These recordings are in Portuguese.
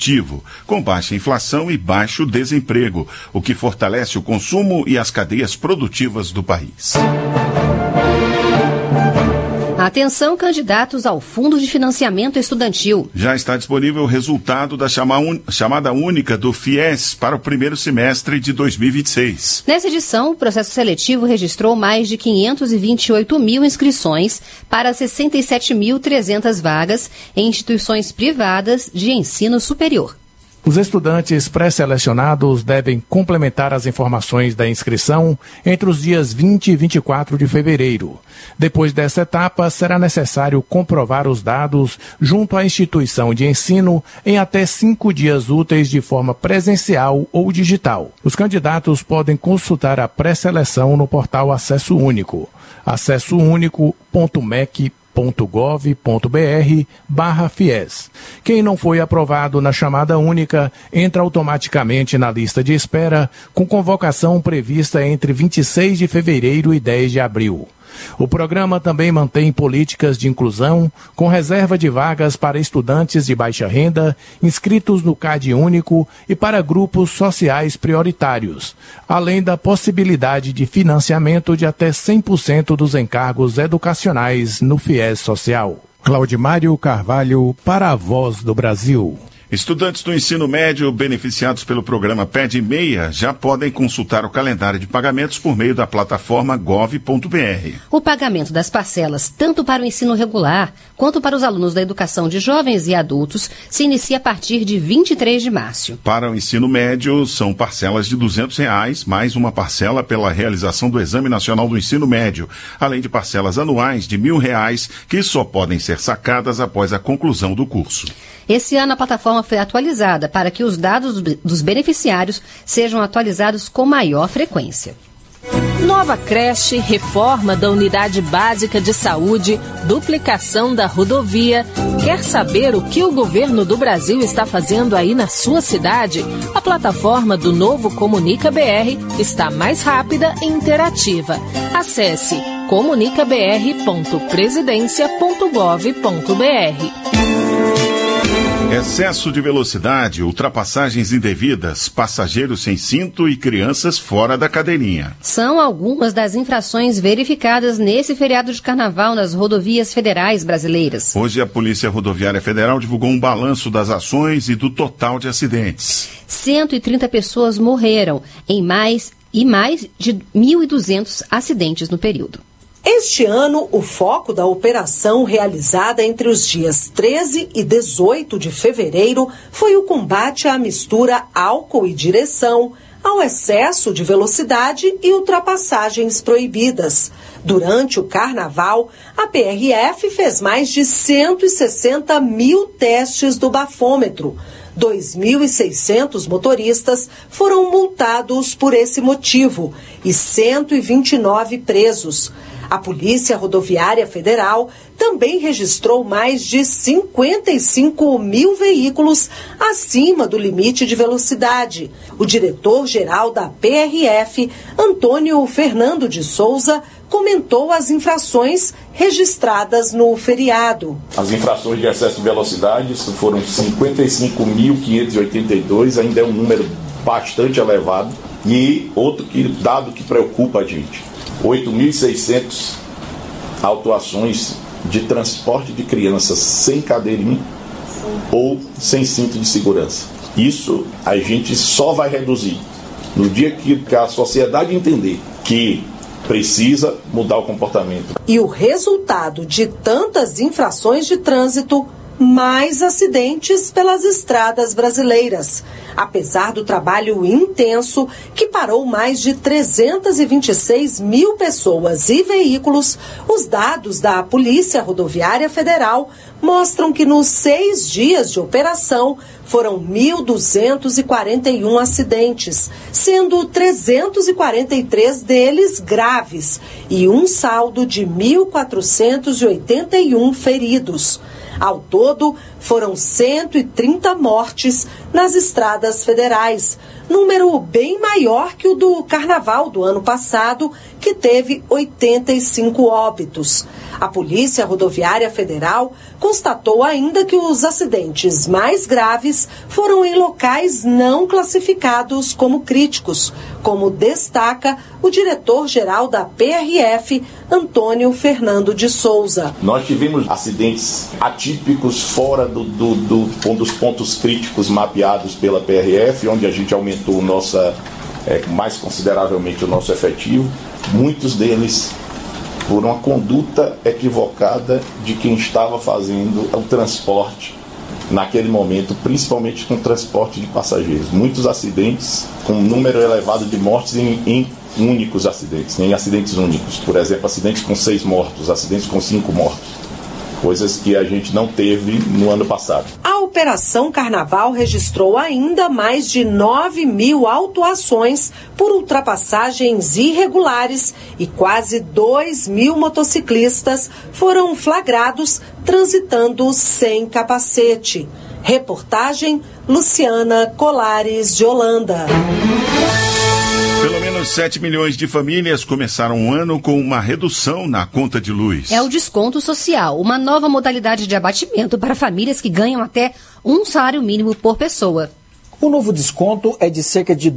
com baixa inflação e baixo desemprego, o que fortalece o consumo e as cadeias produtivas do país. Atenção, candidatos ao Fundo de Financiamento Estudantil. Já está disponível o resultado da chamada única do FIES para o primeiro semestre de 2026. Nessa edição, o processo seletivo registrou mais de 528 mil inscrições para 67.300 vagas em instituições privadas de ensino superior. Os estudantes pré-selecionados devem complementar as informações da inscrição entre os dias 20 e 24 de fevereiro. Depois dessa etapa, será necessário comprovar os dados junto à instituição de ensino em até 5 dias úteis de forma presencial ou digital. Os candidatos podem consultar a pré-seleção no portal Acesso Único, acessounico.mec.gov.br/FIES. Quem não foi aprovado na chamada única entra automaticamente na lista de espera, com convocação prevista entre 26 de fevereiro e 10 de abril. O programa também mantém políticas de inclusão, com reserva de vagas para estudantes de baixa renda, inscritos no CAD único e para grupos sociais prioritários, além da possibilidade de financiamento de até 100% dos encargos educacionais no FIES Social. Claudimário Carvalho, para a Voz do Brasil. Estudantes do ensino médio beneficiados pelo programa Pede Meia já podem consultar o calendário de pagamentos por meio da plataforma gov.br. O pagamento das parcelas, tanto para o ensino regular quanto para os alunos da educação de jovens e adultos, se inicia a partir de 23 de março. Para o ensino médio, são parcelas de R$200, mais uma parcela pela realização do Exame Nacional do Ensino Médio, além de parcelas anuais de R$1.000, que só podem ser sacadas após a conclusão do curso. Esse ano a plataforma foi atualizada para que os dados dos beneficiários sejam atualizados com maior frequência. Nova creche, reforma da unidade básica de saúde, duplicação da rodovia. Quer saber o que o governo do Brasil está fazendo aí na sua cidade? A plataforma do Novo Comunica BR está mais rápida e interativa. Acesse comunicabr.presidencia.gov.br. Excesso de velocidade, ultrapassagens indevidas, passageiros sem cinto e crianças fora da cadeirinha. São algumas das infrações verificadas nesse feriado de carnaval nas rodovias federais brasileiras. Hoje a Polícia Rodoviária Federal divulgou um balanço das ações e do total de acidentes. 130 pessoas morreram em mais de 1.200 acidentes no período. Este ano, o foco da operação realizada entre os dias 13 e 18 de fevereiro foi o combate à mistura álcool e direção, ao excesso de velocidade e ultrapassagens proibidas. Durante o carnaval, a PRF fez mais de 160 mil testes do bafômetro. 2.600 motoristas foram multados por esse motivo e 129 presos. A Polícia Rodoviária Federal também registrou mais de 55 mil veículos acima do limite de velocidade. O diretor-geral da PRF, Antônio Fernando de Souza, comentou as infrações registradas no feriado. As infrações de excesso de velocidade foram 55.582, ainda é um número bastante elevado. E outro dado que preocupa a gente: 8.600 autuações de transporte de crianças sem cadeirinha ou sem cinto de segurança. Isso a gente só vai reduzir no dia que a sociedade entender que precisa mudar o comportamento. E o resultado de tantas infrações de trânsito: mais acidentes pelas estradas brasileiras. Apesar do trabalho intenso, que parou mais de 326 mil pessoas e veículos, os dados da Polícia Rodoviária Federal mostram que nos 6 dias de operação foram 1.241 acidentes, sendo 343 deles graves e um saldo de 1.481 feridos. Ao todo, foram 130 mortes nas estradas federais, número bem maior que o do Carnaval do ano passado, que teve 85 óbitos. A Polícia Rodoviária Federal constatou ainda que os acidentes mais graves foram em locais não classificados como críticos, como destaca o diretor-geral da PRF, Antônio Fernando de Souza. Nós tivemos acidentes atípicos fora dos pontos críticos mapeados pela PRF, onde a gente aumentou mais consideravelmente o nosso efetivo. Muitos deles por uma conduta equivocada de quem estava fazendo o transporte naquele momento, principalmente com transporte de passageiros. Muitos acidentes com um número elevado de mortes em únicos acidentes, em acidentes únicos. Por exemplo, acidentes com 6 mortos, acidentes com 5 mortos. Coisas que a gente não teve no ano passado. A Operação Carnaval registrou ainda mais de 9.000 autuações por ultrapassagens irregulares e quase 2.000 motociclistas foram flagrados transitando sem capacete. Reportagem Luciana Colares de Holanda. Pelo menos 7 milhões de famílias começaram o ano com uma redução na conta de luz. É o desconto social, uma nova modalidade de abatimento para famílias que ganham até um salário mínimo por pessoa. O novo desconto é de cerca de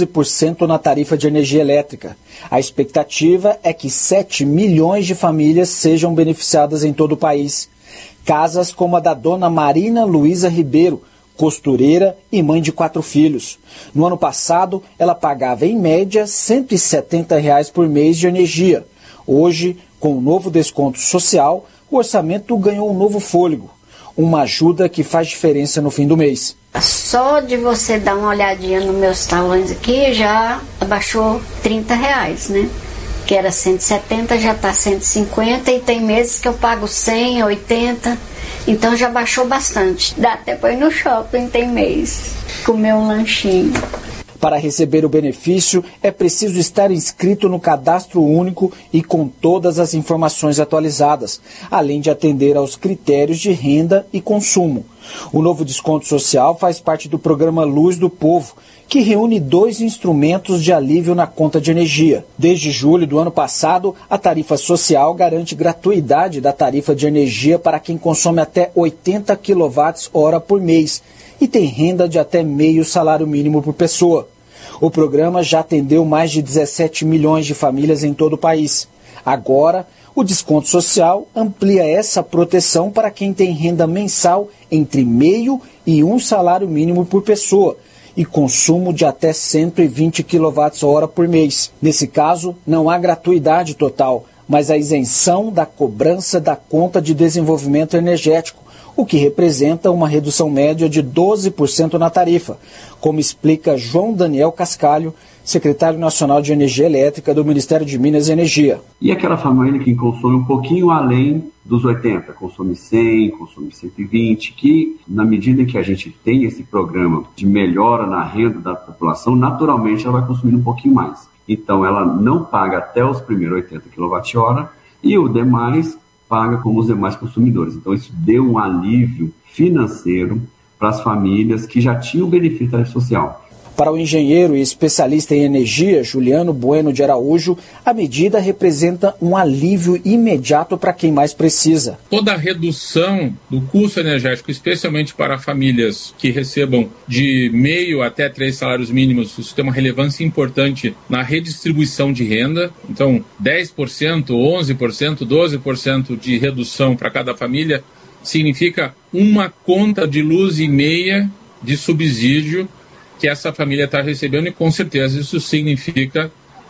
12% na tarifa de energia elétrica. A expectativa é que 7 milhões de famílias sejam beneficiadas em todo o país. Casas como a da dona Marina Luísa Ribeiro, costureira e mãe de 4 filhos. No ano passado, ela pagava em média R$ 170 por mês de energia. Hoje, com o novo desconto social, o orçamento ganhou um novo fôlego. Uma ajuda que faz diferença no fim do mês. Só de você dar uma olhadinha nos meus talões aqui, já abaixou R$30, né? Que era 170, já está 150 e tem meses que eu pago 100, 80, então já baixou bastante. Dá até para ir no shopping, tem mês, comer um lanchinho. Para receber o benefício, é preciso estar inscrito no Cadastro Único e com todas as informações atualizadas, além de atender aos critérios de renda e consumo. O novo desconto social faz parte do programa Luz do Povo, que reúne 2 instrumentos de alívio na conta de energia. Desde julho do ano passado, a tarifa social garante gratuidade da tarifa de energia para quem consome até 80 kWh por mês e tem renda de até meio salário mínimo por pessoa. O programa já atendeu mais de 17 milhões de famílias em todo o país. Agora, o desconto social amplia essa proteção para quem tem renda mensal entre meio e um salário mínimo por pessoa e consumo de até 120 kWh por mês. Nesse caso, não há gratuidade total, mas a isenção da cobrança da conta de desenvolvimento energético, o que representa uma redução média de 12% na tarifa, como explica João Daniel Cascalho, secretário nacional de Energia Elétrica do Ministério de Minas e Energia. E aquela família que consome um pouquinho além dos 80, consome 100, consome 120, que na medida em que a gente tem esse programa de melhora na renda da população, naturalmente ela vai consumir um pouquinho mais. Então ela não paga até os primeiros 80 kWh e o demais paga como os demais consumidores. Então isso deu um alívio financeiro para as famílias que já tinham benefício da tarifa social. Para o engenheiro e especialista em energia, Juliano Bueno de Araújo, a medida representa um alívio imediato para quem mais precisa. Toda a redução do custo energético, especialmente para famílias que recebam de meio até 3 salários mínimos, isso tem uma relevância importante na redistribuição de renda. Então, 10%, 11%, 12% de redução para cada família significa uma conta de luz e meia de subsídio que essa família está recebendo, e com certeza isso significa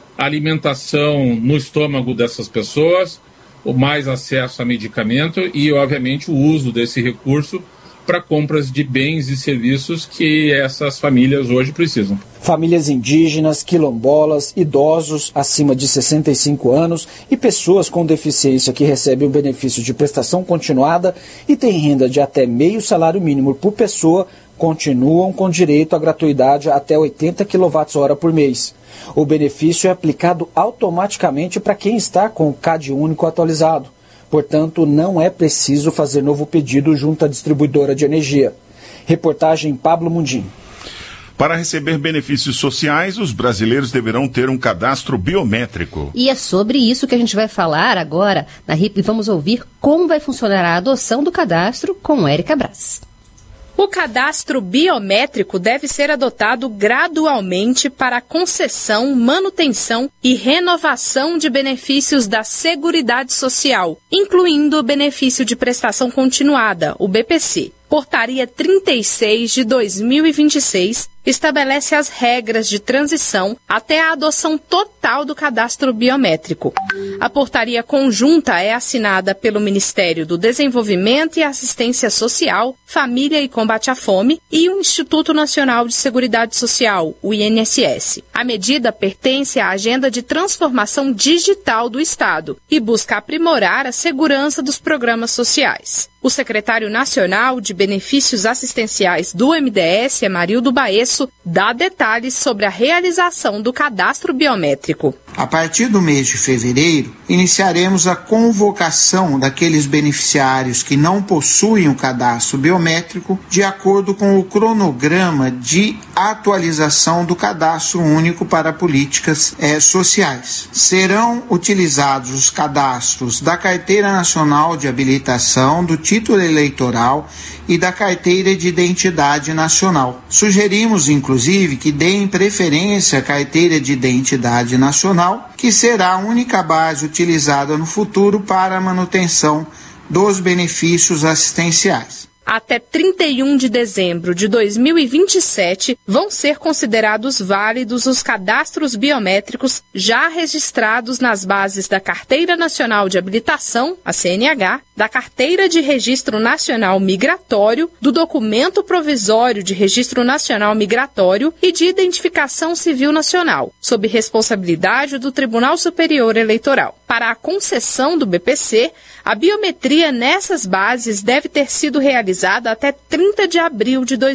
alimentação no estômago dessas pessoas, o mais acesso a medicamento e, obviamente, o uso desse recurso para compras de bens e serviços que essas famílias hoje precisam. Famílias indígenas, quilombolas, idosos acima de 65 anos e pessoas com deficiência que recebem o benefício de prestação continuada e têm renda de até meio salário mínimo por pessoa continuam com direito à gratuidade até 80 kWh por mês. O benefício é aplicado automaticamente para quem está com o CAD único atualizado. Portanto, não é preciso fazer novo pedido junto à distribuidora de energia. Reportagem Pablo Mundim. Para receber benefícios sociais, os brasileiros deverão ter um cadastro biométrico. E é sobre isso que a gente vai falar agora na RIP e vamos ouvir como vai funcionar a adoção do cadastro com Érica Braz. O cadastro biométrico deve ser adotado gradualmente para a concessão, manutenção e renovação de benefícios da Seguridade Social, incluindo o benefício de prestação continuada, o BPC. Portaria 36 de 2026 estabelece as regras de transição até a adoção total do cadastro biométrico. A portaria conjunta é assinada pelo Ministério do Desenvolvimento e Assistência Social, Família e Combate à Fome e o Instituto Nacional de Seguridade Social, o INSS. A medida pertence à Agenda de Transformação Digital do Estado e busca aprimorar a segurança dos programas sociais. O secretário nacional de Benefícios Assistenciais do MDS, Amarildo Baesso, dá detalhes sobre a realização do cadastro biométrico. A partir do mês de fevereiro, iniciaremos a convocação daqueles beneficiários que não possuem o cadastro biométrico de acordo com o cronograma de atualização do Cadastro Único para Políticas Sociais. Serão utilizados os cadastros da Carteira Nacional de Habilitação, do Título Eleitoral e da Carteira de Identidade Nacional. Sugerimos, inclusive, que deem preferência à Carteira de Identidade Nacional, que será a única base utilizada no futuro para a manutenção dos benefícios assistenciais. Até 31 de dezembro de 2027, vão ser considerados válidos os cadastros biométricos já registrados nas bases da Carteira Nacional de Habilitação, a CNH, da Carteira de Registro Nacional Migratório, do Documento Provisório de Registro Nacional Migratório e de Identificação Civil Nacional, sob responsabilidade do Tribunal Superior Eleitoral. Para a concessão do BPC, a biometria nessas bases deve ter sido realizada até 30 de abril de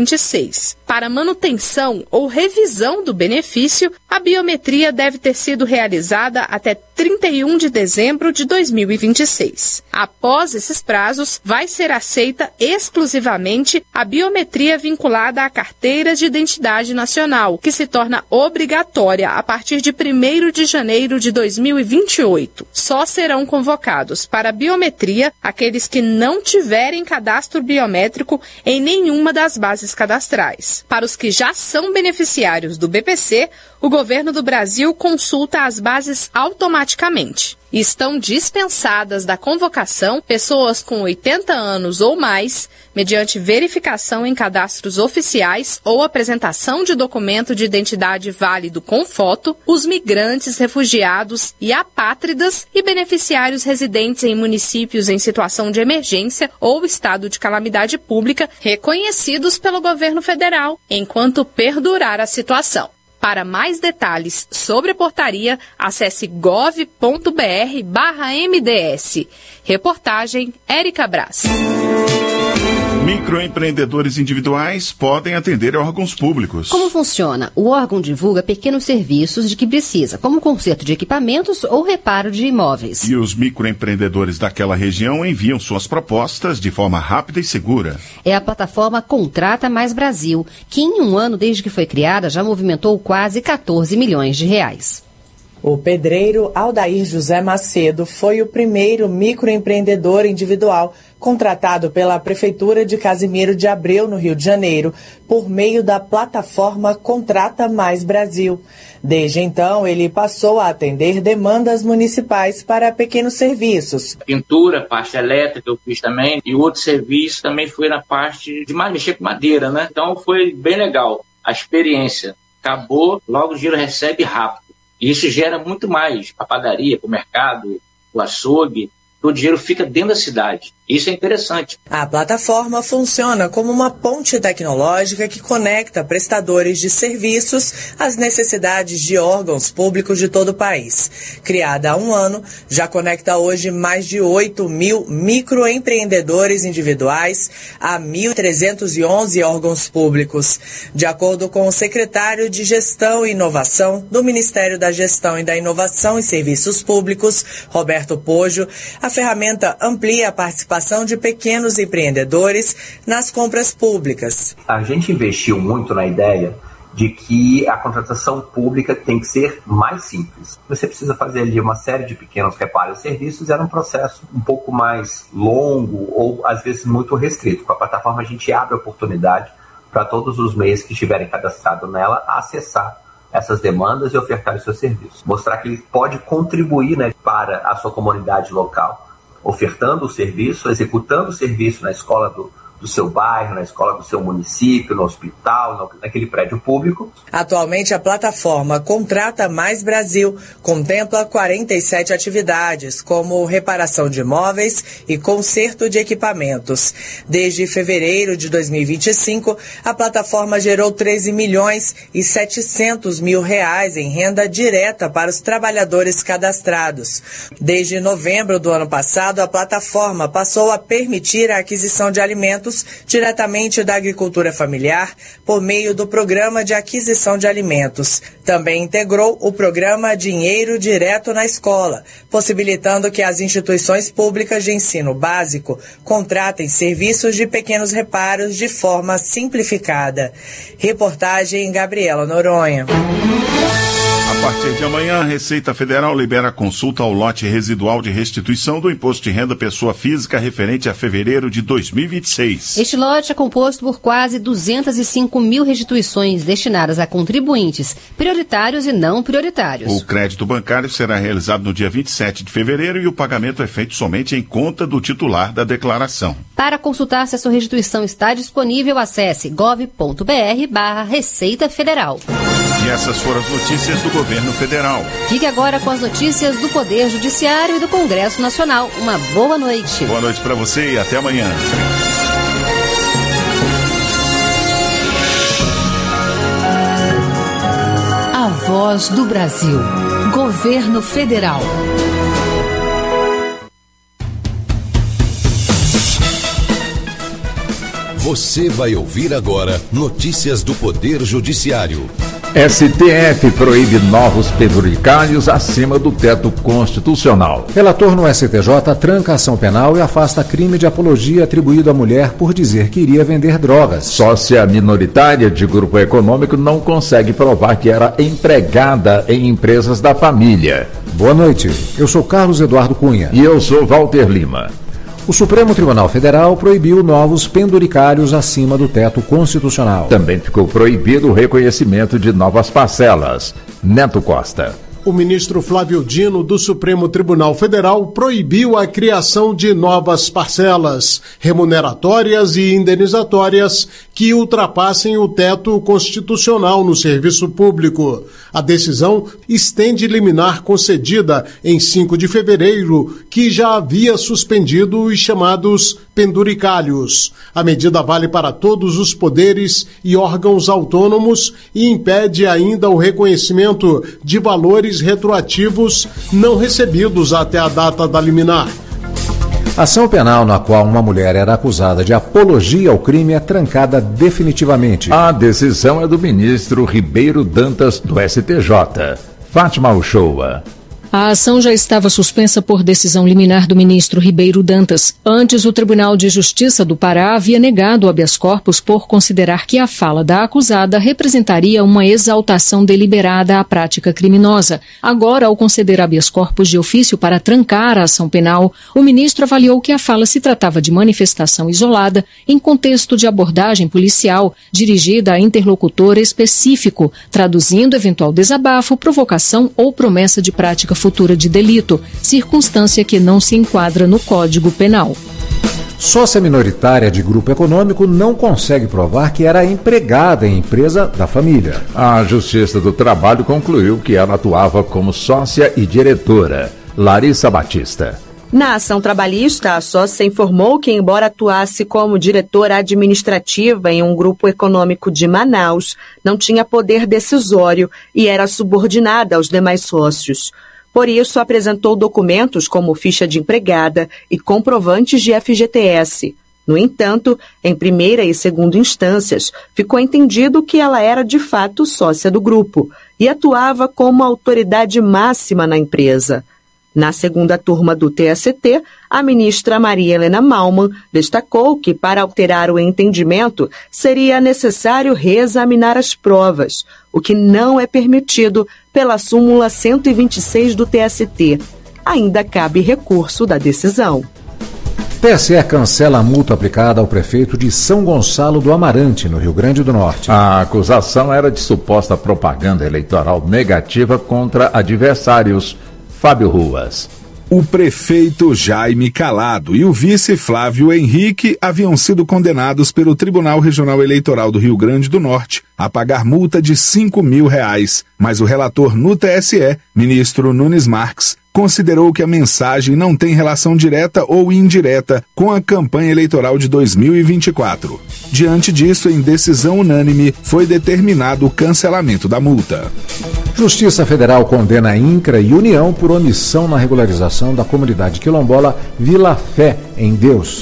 2026. Para manutenção ou revisão do benefício, a biometria deve ter sido realizada até 31 de dezembro de 2026. Após esses prazos, vai ser aceita exclusivamente a biometria vinculada à Carteira de Identidade Nacional, que se torna obrigatória a partir de 1º de janeiro de 2028. Só serão convocados para a biometria aqueles que não tiverem cadastro biométrico em nenhuma das bases cadastrais. Para os que já são beneficiários do BPC, o governo do Brasil consulta as bases automaticamente. Estão dispensadas da convocação pessoas com 80 anos ou mais, mediante verificação em cadastros oficiais ou apresentação de documento de identidade válido com foto, os migrantes, refugiados e apátridas e beneficiários residentes em municípios em situação de emergência ou estado de calamidade pública reconhecidos pelo governo federal, enquanto perdurar a situação. Para mais detalhes sobre a portaria, acesse gov.br/MDS. Reportagem Érica Braz. Microempreendedores individuais podem atender órgãos públicos. Como funciona? O órgão divulga pequenos serviços de que precisa, como conserto de equipamentos ou reparo de imóveis. E os microempreendedores daquela região enviam suas propostas de forma rápida e segura. É a plataforma Contrata Mais Brasil, que em um ano desde que foi criada já movimentou quase 14 milhões de reais. O pedreiro Aldair José Macedo foi o primeiro microempreendedor individual contratado pela Prefeitura de Casimiro de Abreu, no Rio de Janeiro, por meio da plataforma Contrata Mais Brasil. Desde então, ele passou a atender demandas municipais para pequenos serviços. Pintura, parte elétrica eu fiz também, e outro serviço também foi na parte de mexer com madeira, né? Então foi bem legal. A experiência acabou, logo o dinheiro recebe rápido. E isso gera muito mais para a padaria, para o mercado, para o açougue. O dinheiro fica dentro da cidade. Isso é interessante. A plataforma funciona como uma ponte tecnológica que conecta prestadores de serviços às necessidades de órgãos públicos de todo o país. Criada há um ano, já conecta hoje mais de 8 mil microempreendedores individuais a 1.311 órgãos públicos. De acordo com o secretário de Gestão e Inovação do Ministério da Gestão e da Inovação e Serviços Públicos, Roberto Poggio, a ferramenta amplia a participação participação de pequenos empreendedores nas compras públicas. A gente investiu muito na ideia de que a contratação pública tem que ser mais simples. Você precisa fazer ali uma série de pequenos reparos e serviços, era um processo um pouco mais longo ou às vezes muito restrito. Com a plataforma a gente abre a oportunidade para todos os meios que estiverem cadastrados nela acessar essas demandas e ofertar os seus serviços. Mostrar que ele pode contribuir, né, para a sua comunidade local, ofertando o serviço, executando o serviço na escola do seu bairro, na escola do seu município, no hospital, naquele prédio público. Atualmente, a plataforma Contrata Mais Brasil contempla 47 atividades, como reparação de imóveis e conserto de equipamentos. Desde fevereiro de 2025, a plataforma gerou 13 milhões e 700 mil reais em renda direta para os trabalhadores cadastrados. Desde novembro do ano passado, a plataforma passou a permitir a aquisição de alimentos diretamente da agricultura familiar por meio do Programa de Aquisição de Alimentos. Também integrou o programa Dinheiro Direto na Escola, possibilitando que as instituições públicas de ensino básico contratem serviços de pequenos reparos de forma simplificada. Reportagem Gabriela Noronha. A partir de amanhã, a Receita Federal libera a consulta ao lote residual de restituição do Imposto de Renda Pessoa Física referente a fevereiro de 2026. Este lote é composto por quase 205 mil restituições destinadas a contribuintes prioritários e não prioritários. O crédito bancário será realizado no dia 27 de fevereiro e o pagamento é feito somente em conta do titular da declaração. Para consultar se a sua restituição está disponível, acesse gov.br/Receita Federal. E essas foram as notícias do Governo Federal. Fique agora com as notícias do Poder Judiciário e do Congresso Nacional. Uma boa noite. Boa noite para você e até amanhã. A Voz do Brasil. Governo Federal. Você vai ouvir agora notícias do Poder Judiciário. STF proíbe novos penduricalhos acima do teto constitucional. Relator no STJ tranca ação penal e afasta crime de apologia atribuído à mulher por dizer que iria vender drogas. Sócia minoritária de grupo econômico não consegue provar que era empregada em empresas da família. Boa noite, eu sou Carlos Eduardo Cunha. E eu sou Walter Lima. O Supremo Tribunal Federal proibiu novos penduricários acima do teto constitucional. Também ficou proibido o reconhecimento de novas parcelas. Neto Costa. O ministro Flávio Dino, do Supremo Tribunal Federal, proibiu a criação de novas parcelas remuneratórias e indenizatórias que ultrapassem o teto constitucional no serviço público. A decisão estende liminar concedida em 5 de fevereiro, que já havia suspendido os chamados penduricalhos. A medida vale para todos os poderes e órgãos autônomos e impede ainda o reconhecimento de valores retroativos não recebidos até a data da liminar. Ação penal na qual uma mulher era acusada de apologia ao crime é trancada definitivamente. A decisão é do ministro Ribeiro Dantas, do STJ. Fátima Uchoa. A ação já estava suspensa por decisão liminar do ministro Ribeiro Dantas. Antes, o Tribunal de Justiça do Pará havia negado o habeas corpus por considerar que a fala da acusada representaria uma exaltação deliberada à prática criminosa. Agora, ao conceder habeas corpus de ofício para trancar a ação penal, o ministro avaliou que a fala se tratava de manifestação isolada em contexto de abordagem policial dirigida a interlocutor específico, traduzindo eventual desabafo, provocação ou promessa de prática futura de delito, circunstância que não se enquadra no Código Penal. Sócia minoritária de grupo econômico não consegue provar que era empregada em empresa da família. A Justiça do Trabalho concluiu que ela atuava como sócia e diretora. Larissa Batista. Na ação trabalhista, a sócia informou que, embora atuasse como diretora administrativa em um grupo econômico de Manaus, não tinha poder decisório e era subordinada aos demais sócios. Por isso, apresentou documentos como ficha de empregada e comprovantes de FGTS. No entanto, em primeira e segunda instâncias, ficou entendido que ela era de fato sócia do grupo e atuava como autoridade máxima na empresa. Na segunda turma do TST, a ministra Maria Helena Malman destacou que, para alterar o entendimento, seria necessário reexaminar as provas, o que não é permitido pela súmula 126 do TST. Ainda cabe recurso da decisão. TSE cancela a multa aplicada ao prefeito de São Gonçalo do Amarante, no Rio Grande do Norte. A acusação era de suposta propaganda eleitoral negativa contra adversários. Fábio Ruas. O prefeito Jaime Calado e o vice Flávio Henrique haviam sido condenados pelo Tribunal Regional Eleitoral do Rio Grande do Norte a pagar multa de R$5.000, mas o relator no TSE, ministro Nunes Marques, considerou que a mensagem não tem relação direta ou indireta com a campanha eleitoral de 2024. Diante disso, em decisão unânime, foi determinado o cancelamento da multa. Justiça Federal condena a INCRA e União por omissão na regularização da comunidade quilombola Vila Fé em Deus.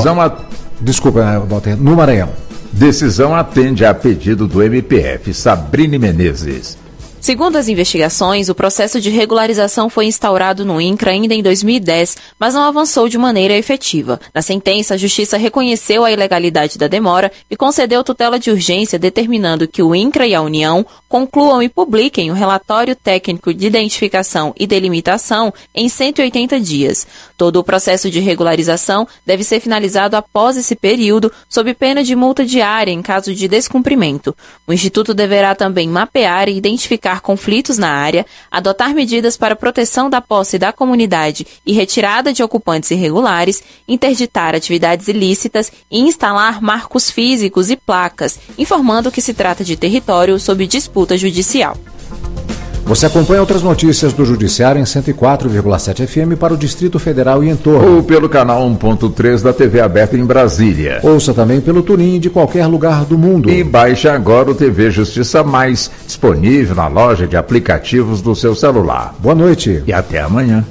No Maranhão. Decisão atende a pedido do MPF. Sabrine Menezes. Segundo as investigações, o processo de regularização foi instaurado no INCRA ainda em 2010, mas não avançou de maneira efetiva. Na sentença, a Justiça reconheceu a ilegalidade da demora e concedeu tutela de urgência, determinando que o INCRA e a União concluam e publiquem o relatório técnico de identificação e delimitação em 180 dias. Todo o processo de regularização deve ser finalizado após esse período, sob pena de multa diária em caso de descumprimento. O Instituto deverá também mapear e identificar conflitos na área, adotar medidas para proteção da posse da comunidade e retirada de ocupantes irregulares, interditar atividades ilícitas e instalar marcos físicos e placas, informando que se trata de território sob disputa judicial. Você acompanha outras notícias do Judiciário em 104,7 FM para o Distrito Federal e entorno. Ou pelo canal 1.3 da TV aberta em Brasília. Ouça também pelo TuneIn de qualquer lugar do mundo. E baixe agora o TV Justiça Mais, disponível na loja de aplicativos do seu celular. Boa noite. E até amanhã.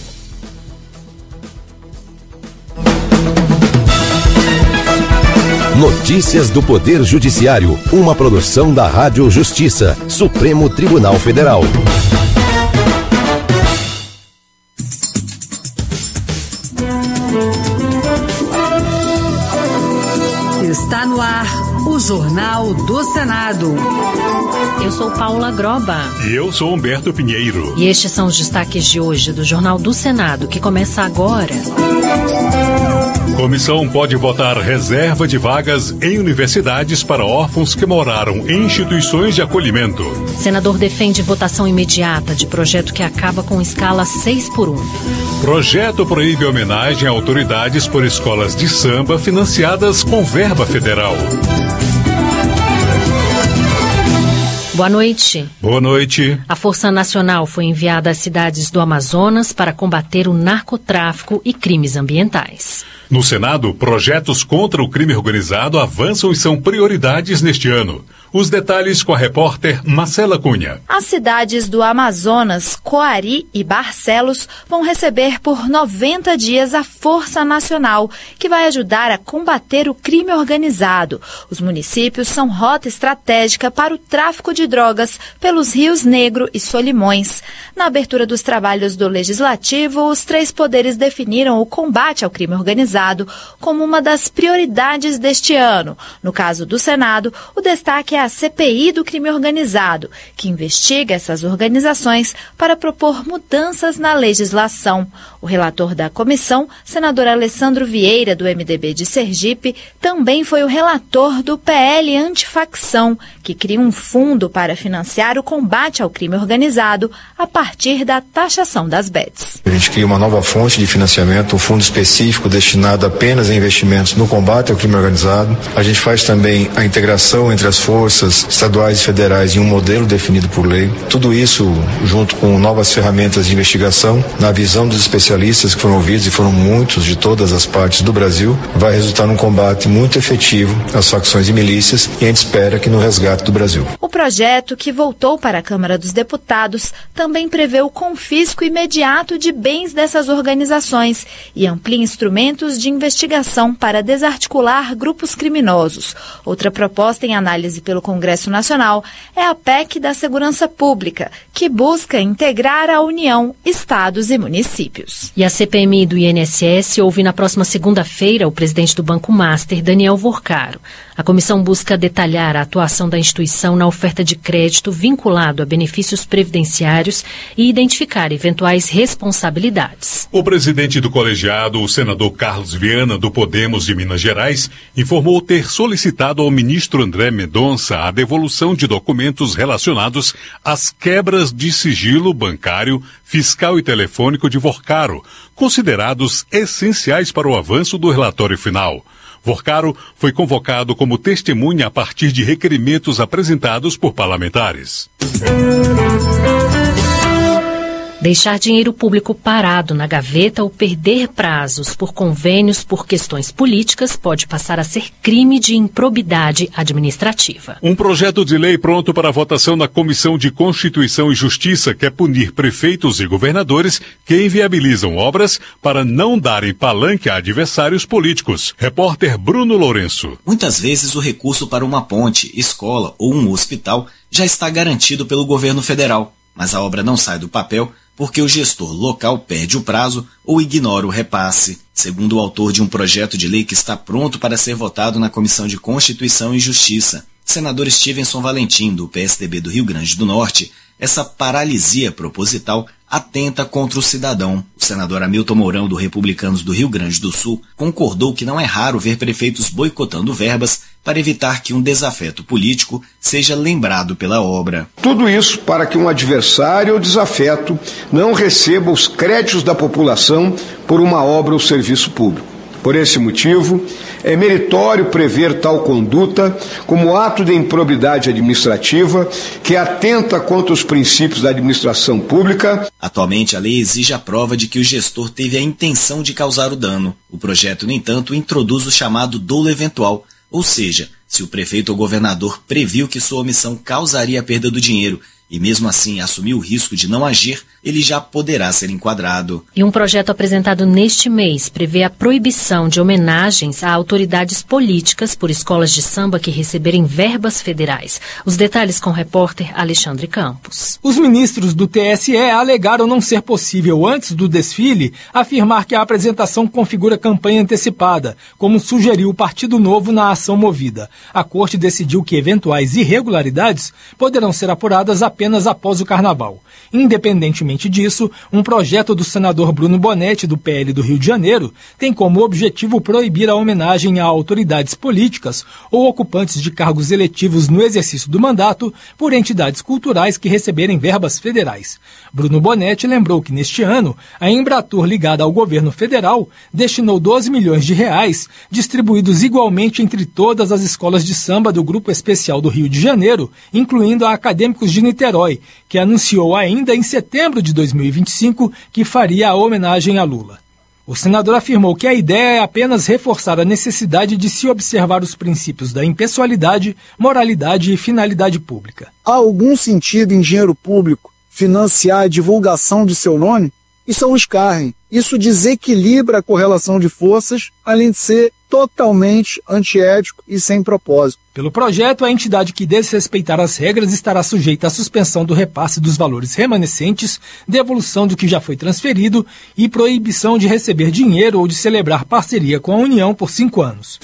Notícias do Poder Judiciário, uma produção da Rádio Justiça, Supremo Tribunal Federal. Está no ar o Jornal do Senado. Eu sou Paula Groba. E eu sou Humberto Pinheiro. E estes são os destaques de hoje do Jornal do Senado, que começa agora. Comissão pode votar reserva de vagas em universidades para órfãos que moraram em instituições de acolhimento. Senador defende votação imediata de projeto que acaba com escala 6x1. Projeto proíbe homenagem a autoridades por escolas de samba financiadas com verba federal. Boa noite. Boa noite. A Força Nacional foi enviada às cidades do Amazonas para combater o narcotráfico e crimes ambientais. No Senado, projetos contra o crime organizado avançam e são prioridades neste ano. Os detalhes com a repórter Marcela Cunha. As cidades do Amazonas, Coari e Barcelos vão receber por 90 dias a Força Nacional, que vai ajudar a combater o crime organizado. Os municípios são rota estratégica para o tráfico de drogas pelos rios Negro e Solimões. Na abertura dos trabalhos do Legislativo, os três poderes definiram o combate ao crime organizado como uma das prioridades deste ano. No caso do Senado, o destaque é a CPI do crime organizado, que investiga essas organizações para propor mudanças na legislação. O relator da comissão, senador Alessandro Vieira, do MDB de Sergipe, também foi o relator do PL Antifacção, que cria um fundo para financiar o combate ao crime organizado a partir da taxação das bets. A gente cria uma nova fonte de financiamento, um fundo específico destinado apenas a investimentos no combate ao crime organizado. A gente faz também a integração entre as forças estaduais e federais em um modelo definido por lei. Tudo isso junto com novas ferramentas de investigação, na visão dos especialistas que foram ouvidos, e foram muitos de todas as partes do Brasil, vai resultar num combate muito efetivo às facções e milícias, e a gente espera que no resgate do Brasil. O projeto, que voltou para a Câmara dos Deputados, também prevê o confisco imediato de bens dessas organizações e amplia instrumentos de investigação para desarticular grupos criminosos. Outra proposta em análise pelo pelo Congresso Nacional é a PEC da Segurança Pública, que busca integrar a União, estados e municípios. E a CPMI do INSS ouve na próxima segunda-feira o presidente do Banco Master, Daniel Vorcaro. A comissão busca detalhar a atuação da instituição na oferta de crédito vinculado a benefícios previdenciários e identificar eventuais responsabilidades. O presidente do colegiado, o senador Carlos Viana, do Podemos de Minas Gerais, informou ter solicitado ao ministro André Mendonça a devolução de documentos relacionados às quebras de sigilo bancário, fiscal e telefônico de Vorcaro, considerados essenciais para o avanço do relatório final. Vorcaro foi convocado como testemunha a partir de requerimentos apresentados por parlamentares. Deixar dinheiro público parado na gaveta ou perder prazos por convênios por questões políticas pode passar a ser crime de improbidade administrativa. Um projeto de lei pronto para votação na Comissão de Constituição e Justiça quer punir prefeitos e governadores que inviabilizam obras para não darem palanque a adversários políticos. Repórter Bruno Lourenço. Muitas vezes o recurso para uma ponte, escola ou um hospital já está garantido pelo governo federal, mas a obra não sai do papel porque o gestor local perde o prazo ou ignora o repasse. Segundo o autor de um projeto de lei que está pronto para ser votado na Comissão de Constituição e Justiça, senador Stevenson Valentim, do PSDB do Rio Grande do Norte, essa paralisia proposital atenta contra o cidadão. O senador Hamilton Mourão, do Republicanos do Rio Grande do Sul, concordou que não é raro ver prefeitos boicotando verbas para evitar que um desafeto político seja lembrado pela obra. Tudo isso para que um adversário ou desafeto não receba os créditos da população por uma obra ou serviço público. Por esse motivo, é meritório prever tal conduta como ato de improbidade administrativa que atenta contra os princípios da administração pública. Atualmente, a lei exige a prova de que o gestor teve a intenção de causar o dano. O projeto, no entanto, introduz o chamado dolo eventual, ou seja, se o prefeito ou governador previu que sua omissão causaria a perda do dinheiro e mesmo assim assumiu o risco de não agir, ele já poderá ser enquadrado. E um projeto apresentado neste mês prevê a proibição de homenagens a autoridades políticas por escolas de samba que receberem verbas federais. Os detalhes com o repórter Alexandre Campos. Os ministros do TSE alegaram não ser possível, antes do desfile, afirmar que a apresentação configura campanha antecipada, como sugeriu o Partido Novo na ação movida. A Corte decidiu que eventuais irregularidades poderão ser apuradas apenas após o Carnaval. Independentemente disso, um projeto do senador Bruno Bonetti, do PL do Rio de Janeiro, tem como objetivo proibir a homenagem a autoridades políticas ou ocupantes de cargos eletivos no exercício do mandato por entidades culturais que receberem verbas federais. Bruno Bonetti lembrou que neste ano, a Embratur ligada ao governo federal destinou 12 milhões de reais, distribuídos igualmente entre todas as escolas de samba do Grupo Especial do Rio de Janeiro, incluindo a Acadêmicos de Niterói, que anunciou ainda em setembro de 2025 que faria a homenagem a Lula. O senador afirmou que a ideia é apenas reforçar a necessidade de se observar os princípios da impessoalidade, moralidade e finalidade pública. Há algum sentido em dinheiro público financiar a divulgação de seu nome? Isso é um escárnio. Isso desequilibra a correlação de forças, além de ser totalmente antiético e sem propósito. Pelo projeto, a entidade que desrespeitar as regras estará sujeita à suspensão do repasse dos valores remanescentes, devolução do que já foi transferido e proibição de receber dinheiro ou de celebrar parceria com a União por 5 anos.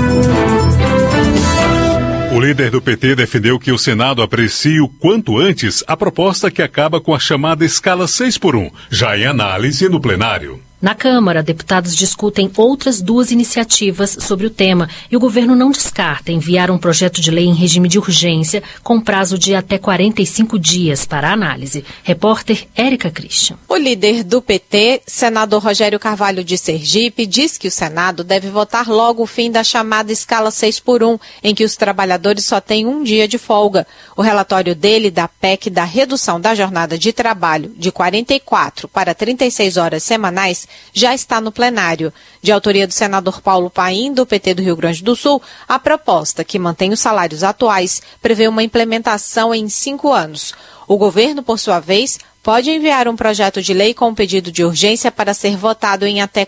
O líder do PT defendeu que o Senado aprecie o quanto antes a proposta que acaba com a chamada escala 6x1, já em análise no plenário. Na Câmara, deputados discutem outras 2 iniciativas sobre o tema e o governo não descarta enviar um projeto de lei em regime de urgência com prazo de até 45 dias para análise. Repórter Érica Christian. O líder do PT, senador Rogério Carvalho de Sergipe, diz que o Senado deve votar logo o fim da chamada escala 6x1, em que os trabalhadores só têm um dia de folga. O relatório dele da PEC da redução da jornada de trabalho de 44 para 36 horas semanais já está no plenário. De autoria do senador Paulo Paim, do PT do Rio Grande do Sul, a proposta, que mantém os salários atuais, prevê uma implementação em 5 anos. O governo, por sua vez, pode enviar um projeto de lei com pedido de urgência para ser votado em até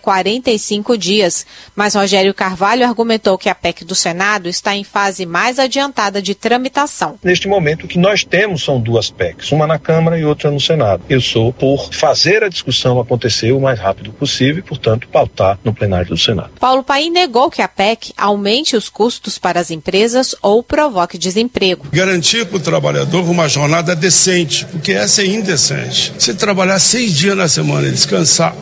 45 dias. Mas Rogério Carvalho argumentou que a PEC do Senado está em fase mais adiantada de tramitação. Neste momento, o que nós temos são duas PECs, uma na Câmara e outra no Senado. Eu sou por fazer a discussão acontecer o mais rápido possível e, portanto, pautar no plenário do Senado. Paulo Paim negou que a PEC aumente os custos para as empresas ou provoque desemprego. Garantir para o trabalhador uma jornada decente, porque essa é indecente. Se trabalhar 6 dias na semana e descansar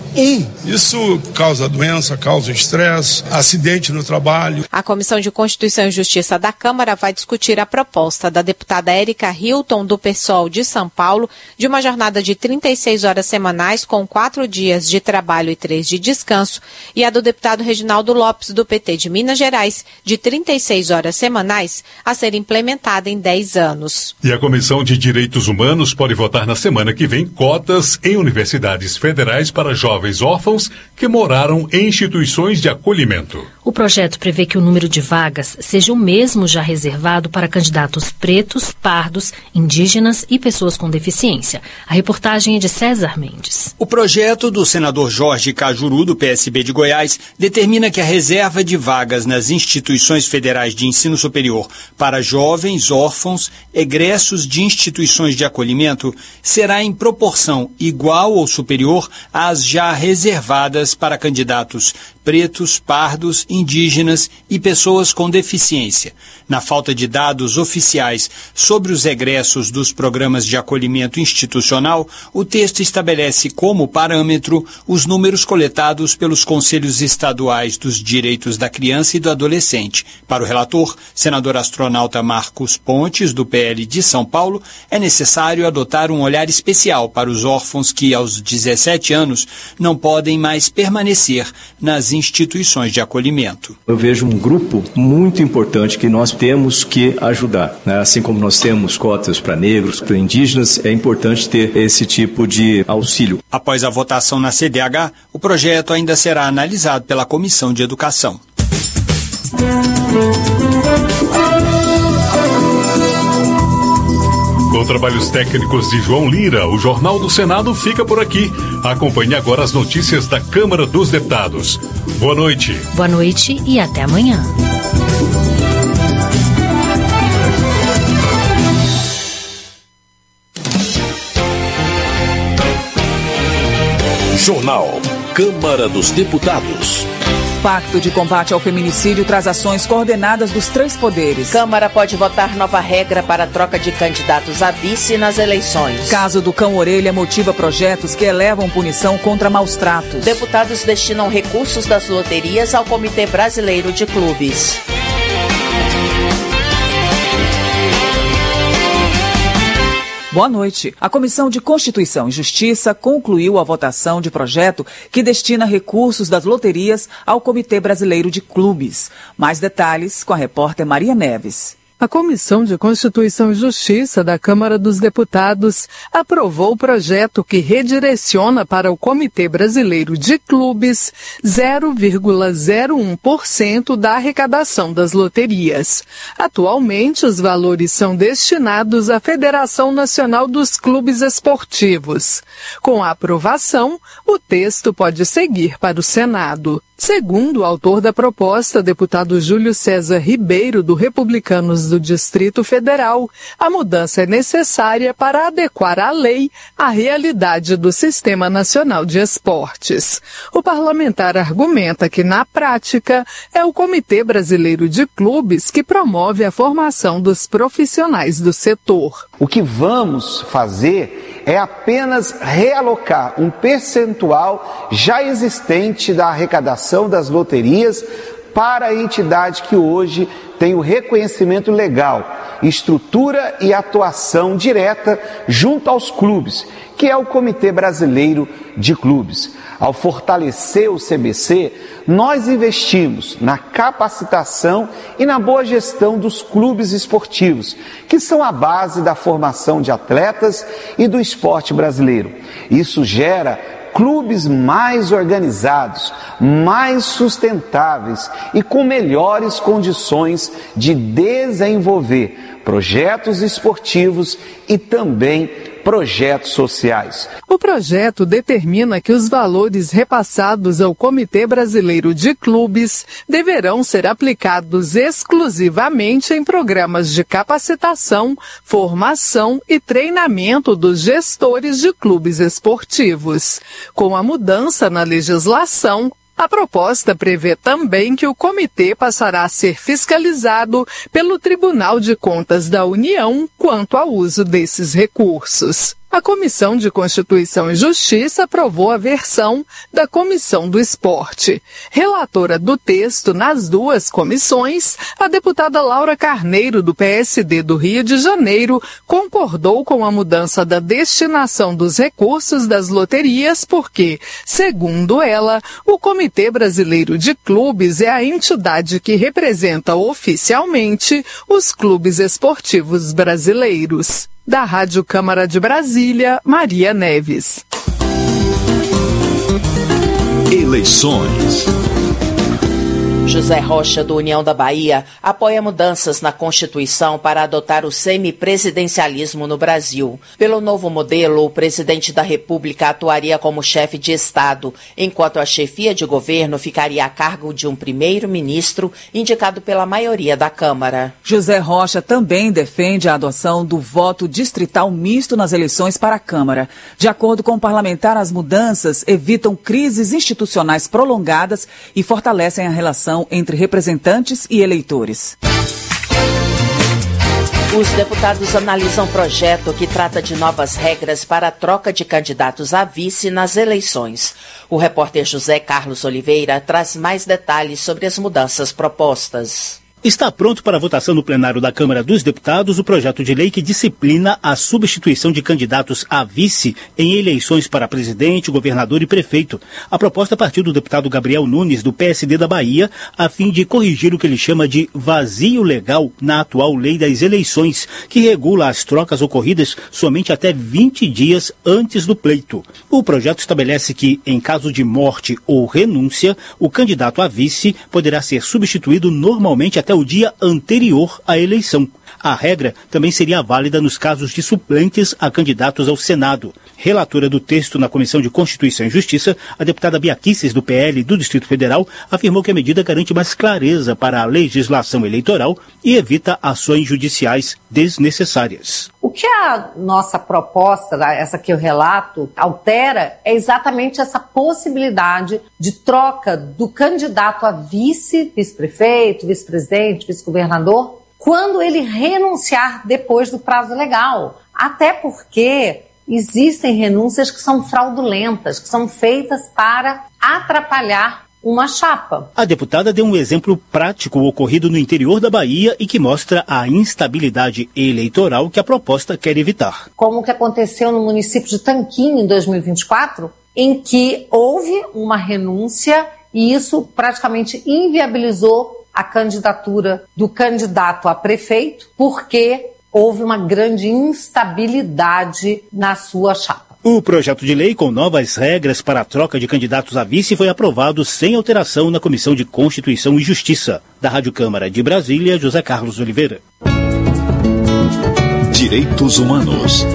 isso causa doença, causa estresse, acidente no trabalho. A Comissão de Constituição e Justiça da Câmara vai discutir a proposta da deputada Érica Hilton, do PSOL de São Paulo, de uma jornada de 36 horas semanais com 4 dias de trabalho e 3 de descanso, e a do deputado Reginaldo Lopes, do PT de Minas Gerais, de 36 horas semanais, a ser implementada em 10 anos. E a Comissão de Direitos Humanos pode votar na semana que vem cotas em universidades federais para jovens órfãos que moraram em instituições de acolhimento. O projeto prevê que o número de vagas seja o mesmo já reservado para candidatos pretos, pardos, indígenas e pessoas com deficiência. A reportagem é de César Mendes. O projeto do senador Jorge Cajuru, do PSB de Goiás, determina que a reserva de vagas nas instituições federais de ensino superior para jovens órfãos, egressos de instituições de acolhimento, será em proporção igual ou superior às já reservadas para candidatos pretos, pardos, indígenas e pessoas com deficiência. Na falta de dados oficiais sobre os egressos dos programas de acolhimento institucional, o texto estabelece como parâmetro os números coletados pelos Conselhos Estaduais dos Direitos da Criança e do Adolescente. Para o relator, senador astronauta Marcos Pontes, do PL de São Paulo, é necessário adotar um olhar especial para os órfãos que, aos 17 anos, não podem mais permanecer nas instituições de acolhimento. Eu vejo um grupo muito importante que nós temos que ajudar, né? Assim como nós temos cotas para negros, para indígenas, é importante ter esse tipo de auxílio. Após a votação na CDH, o projeto ainda será analisado pela Comissão de Educação. Com trabalhos técnicos de João Lira, o Jornal do Senado fica por aqui. Acompanhe agora as notícias da Câmara dos Deputados. Boa noite. Boa noite e até amanhã. Jornal Câmara dos Deputados. Pacto de combate ao feminicídio traz ações coordenadas dos 3 poderes. Câmara pode votar nova regra para a troca de candidatos a vice nas eleições. Caso do cão-orelha motiva projetos que elevam punição contra maus-tratos. Deputados destinam recursos das loterias ao Comitê Brasileiro de Clubes. Boa noite. A Comissão de Constituição e Justiça concluiu a votação de projeto que destina recursos das loterias ao Comitê Brasileiro de Clubes. Mais detalhes com a repórter Maria Neves. A Comissão de Constituição e Justiça da Câmara dos Deputados aprovou o projeto que redireciona para o Comitê Brasileiro de Clubes 0,01% da arrecadação das loterias. Atualmente, os valores são destinados à Federação Nacional dos Clubes Esportivos. Com a aprovação, o texto pode seguir para o Senado. Segundo o autor da proposta, deputado Júlio César Ribeiro, do Republicanos do Distrito Federal, a mudança é necessária para adequar a lei à realidade do Sistema Nacional de Esportes. O parlamentar argumenta que, na prática, é o Comitê Brasileiro de Clubes que promove a formação dos profissionais do setor. O que vamos fazer é apenas realocar um percentual já existente da arrecadação das loterias para a entidade que hoje tem o reconhecimento legal, estrutura e atuação direta junto aos clubes, que é o Comitê Brasileiro de Clubes. Ao fortalecer o CBC, nós investimos na capacitação e na boa gestão dos clubes esportivos, que são a base da formação de atletas e do esporte brasileiro. Isso gera clubes mais organizados, mais sustentáveis e com melhores condições de desenvolver projetos esportivos e também projetos sociais. O projeto determina que os valores repassados ao Comitê Brasileiro de Clubes deverão ser aplicados exclusivamente em programas de capacitação, formação e treinamento dos gestores de clubes esportivos. Com a mudança na legislação, a proposta prevê também que o comitê passará a ser fiscalizado pelo Tribunal de Contas da União quanto ao uso desses recursos. A Comissão de Constituição e Justiça aprovou a versão da Comissão do Esporte. Relatora do texto nas duas comissões, a deputada Laura Carneiro, do PSD do Rio de Janeiro, concordou com a mudança da destinação dos recursos das loterias porque, segundo ela, o Comitê Brasileiro de Clubes é a entidade que representa oficialmente os clubes esportivos brasileiros. Da Rádio Câmara de Brasília, Maria Neves. Eleições. José Rocha, do União da Bahia, apoia mudanças na Constituição para adotar o semipresidencialismo no Brasil. Pelo novo modelo, o presidente da República atuaria como chefe de Estado, enquanto a chefia de governo ficaria a cargo de um primeiro-ministro indicado pela maioria da Câmara. José Rocha também defende a adoção do voto distrital misto nas eleições para a Câmara. De acordo com o parlamentar, as mudanças evitam crises institucionais prolongadas e fortalecem a relação entre representantes e eleitores. Os deputados analisam um projeto que trata de novas regras para a troca de candidatos a vice nas eleições. O repórter José Carlos Oliveira traz mais detalhes sobre as mudanças propostas. Está pronto para votação no plenário da Câmara dos Deputados o projeto de lei que disciplina a substituição de candidatos a vice em eleições para presidente, governador e prefeito. A proposta partiu do deputado Gabriel Nunes, do PSD da Bahia, a fim de corrigir o que ele chama de vazio legal na atual lei das eleições, que regula as trocas ocorridas somente até 20 dias antes do pleito. O projeto estabelece que, em caso de morte ou renúncia, o candidato a vice poderá ser substituído normalmente até o dia anterior à eleição. A regra também seria válida nos casos de suplentes a candidatos ao Senado. Relatora do texto na Comissão de Constituição e Justiça, a deputada Bia Kicis, do PL do Distrito Federal, afirmou que a medida garante mais clareza para a legislação eleitoral e evita ações judiciais desnecessárias. O que a nossa proposta, essa que eu relato, altera é exatamente essa possibilidade de troca do candidato a vice-prefeito, vice-presidente, vice-governador, quando ele renunciar depois do prazo legal. Até porque existem renúncias que são fraudulentas, que são feitas para atrapalhar uma chapa. A deputada deu um exemplo prático ocorrido no interior da Bahia e que mostra a instabilidade eleitoral que a proposta quer evitar. Como o que aconteceu no município de Tanquinho em 2024, em que houve uma renúncia e isso praticamente inviabilizou a candidatura do candidato a prefeito, porque houve uma grande instabilidade na sua chapa. O projeto de lei com novas regras para a troca de candidatos a vice foi aprovado sem alteração na Comissão de Constituição e Justiça. Da Rádio Câmara de Brasília, José Carlos Oliveira. Direitos Humanos.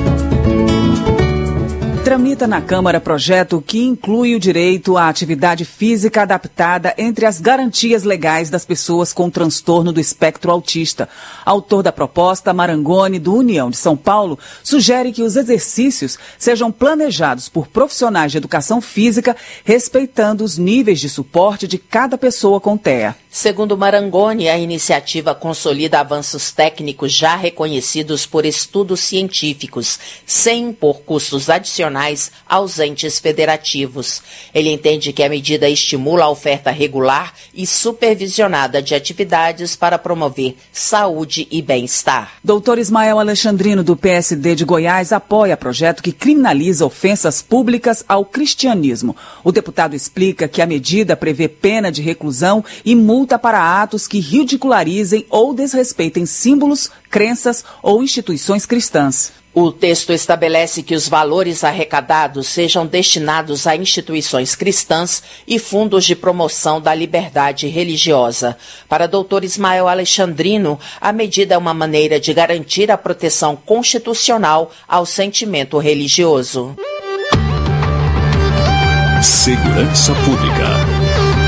Tramita na Câmara projeto que inclui o direito à atividade física adaptada entre as garantias legais das pessoas com transtorno do espectro autista. Autor da proposta, Marangoni, do União de São Paulo, sugere que os exercícios sejam planejados por profissionais de educação física, respeitando os níveis de suporte de cada pessoa com TEA. Segundo Marangoni, a iniciativa consolida avanços técnicos já reconhecidos por estudos científicos, sem impor custos adicionais aos entes federativos. Ele entende que a medida estimula a oferta regular e supervisionada de atividades para promover saúde e bem-estar. Doutor Ismael Alexandrino, do PSD de Goiás, apoia projeto que criminaliza ofensas públicas ao cristianismo. O deputado explica que a medida prevê pena de reclusão e multa multa para atos que ridicularizem ou desrespeitem símbolos, crenças ou instituições cristãs. O texto estabelece que os valores arrecadados sejam destinados a instituições cristãs e fundos de promoção da liberdade religiosa. Para Dr. Ismael Alexandrino, a medida é uma maneira de garantir a proteção constitucional ao sentimento religioso. Segurança Pública.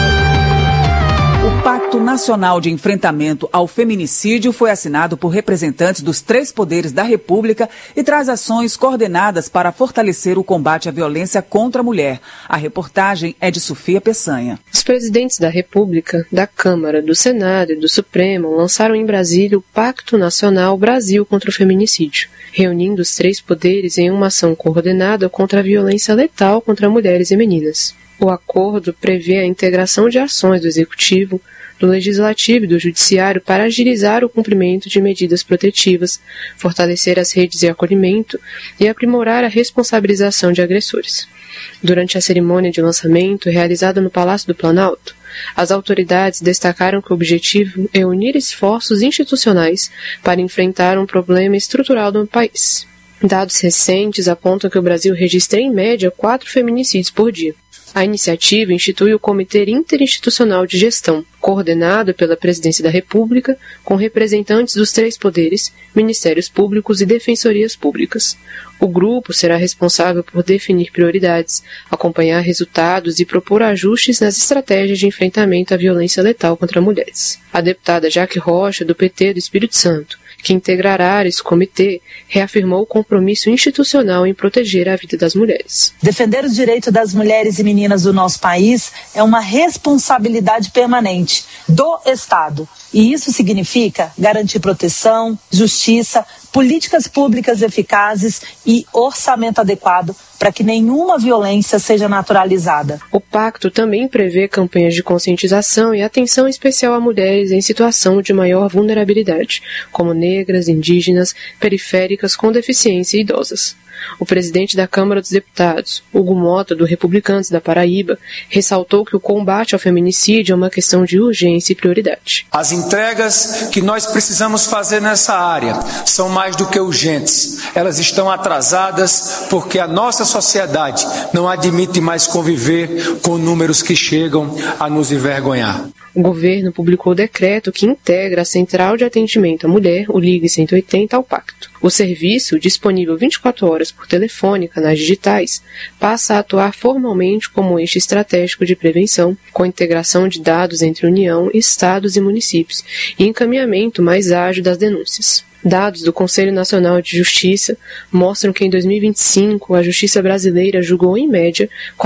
O Pacto Nacional de Enfrentamento ao Feminicídio foi assinado por representantes dos 3 poderes da República e traz ações coordenadas para fortalecer o combate à violência contra a mulher. A reportagem é de Sofia Peçanha. Os presidentes da República, da Câmara, do Senado e do Supremo lançaram em Brasília o Pacto Nacional Brasil contra o Feminicídio, reunindo os 3 poderes em uma ação coordenada contra a violência letal contra mulheres e meninas. O acordo prevê a integração de ações do Executivo, do Legislativo e do Judiciário para agilizar o cumprimento de medidas protetivas, fortalecer as redes de acolhimento e aprimorar a responsabilização de agressores. Durante a cerimônia de lançamento, realizada no Palácio do Planalto, as autoridades destacaram que o objetivo é unir esforços institucionais para enfrentar um problema estrutural do país. Dados recentes apontam que o Brasil registra em média 4 feminicídios por dia. A iniciativa institui o Comitê Interinstitucional de Gestão, coordenado pela Presidência da República, com representantes dos 3 poderes, Ministérios Públicos e Defensorias Públicas. O grupo será responsável por definir prioridades, acompanhar resultados e propor ajustes nas estratégias de enfrentamento à violência letal contra mulheres. A deputada Jaque Rocha, do PT do Espírito Santo, que integrará esse comitê, reafirmou o compromisso institucional em proteger a vida das mulheres. Defender os direitos das mulheres e meninas do nosso país é uma responsabilidade permanente do Estado. E isso significa garantir proteção, justiça, políticas públicas eficazes e orçamento adequado para que nenhuma violência seja naturalizada. O pacto também prevê campanhas de conscientização e atenção especial a mulheres em situação de maior vulnerabilidade, como negras, indígenas, periféricas com deficiência e idosas. O presidente da Câmara dos Deputados, Hugo Mota, do Republicanos da Paraíba, ressaltou que o combate ao feminicídio é uma questão de urgência e prioridade. As entregas que nós precisamos fazer nessa área são mais do que urgentes. Elas estão atrasadas porque a nossa sociedade não admite mais conviver com números que chegam a nos envergonhar. O governo publicou o decreto que integra a Central de Atendimento à Mulher, o Ligue 180, ao pacto. O serviço, disponível 24 horas por telefone e canais digitais, passa a atuar formalmente como eixo estratégico de prevenção, com integração de dados entre União, estados e municípios e encaminhamento mais ágil das denúncias. Dados do Conselho Nacional de Justiça mostram que em 2025 a Justiça brasileira julgou em média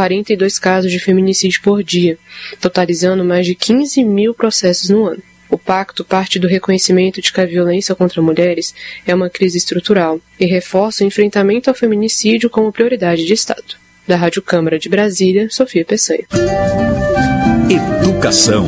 42 casos de feminicídio por dia, totalizando mais de 15 mil processos no ano. O pacto parte do reconhecimento de que a violência contra mulheres é uma crise estrutural e reforça o enfrentamento ao feminicídio como prioridade de Estado. Da Rádio Câmara de Brasília, Sofia Peçanha. Educação.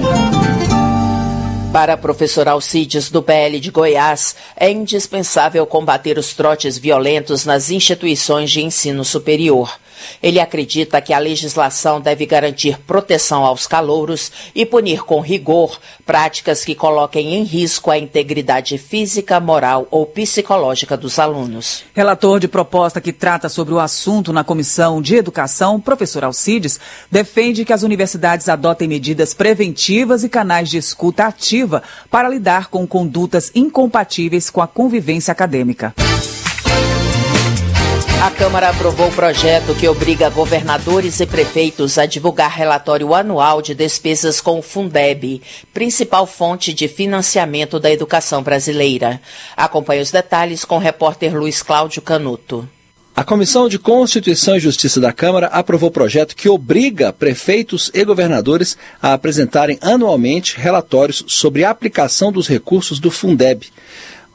Para a professora Alcides, do PL de Goiás, é indispensável combater os trotes violentos nas instituições de ensino superior. Ele acredita que a legislação deve garantir proteção aos calouros e punir com rigor práticas que coloquem em risco a integridade física, moral ou psicológica dos alunos. Relator de proposta que trata sobre o assunto na Comissão de Educação, professor Alcides, defende que as universidades adotem medidas preventivas e canais de escuta ativa para lidar com condutas incompatíveis com a convivência acadêmica. A Câmara aprovou o projeto que obriga governadores e prefeitos a divulgar relatório anual de despesas com o Fundeb, principal fonte de financiamento da educação brasileira. Acompanhe os detalhes com o repórter Luiz Cláudio Canuto. A Comissão de Constituição e Justiça da Câmara aprovou o projeto que obriga prefeitos e governadores a apresentarem anualmente relatórios sobre a aplicação dos recursos do Fundeb.